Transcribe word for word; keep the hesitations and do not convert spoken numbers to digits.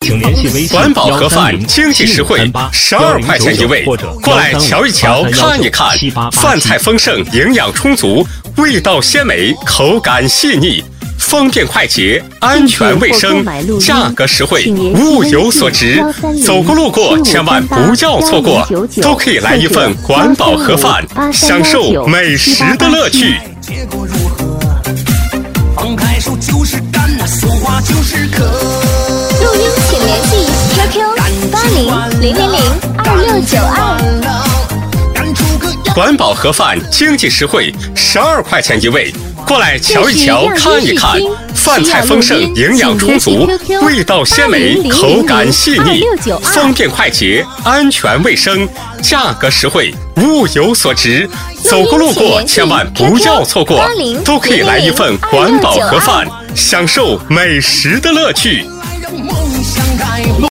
请联系微信管饱盒饭经济实惠，十二块钱一位，过来瞧一瞧，看一看，饭菜丰盛，营养充足，味道鲜美，口感细腻。方便快捷，安全卫生，价格实惠，物有所值。走过路过千万不要错过，都可以来一份管饱盒饭，享受美食的乐趣。 结果如何？放开手就是干，说话就是渴。 录音请联系 Q Q 八零零零零二六九二。 管饱盒饭经济实惠，十二块钱一位。过来瞧一瞧，看一看，饭菜丰盛，营养充足，味道鲜美，口感细腻，方便快捷，安全卫生，价格实惠，物有所值。走过路过千万不要错过，都可以来一份管饱盒饭，享受美食的乐趣。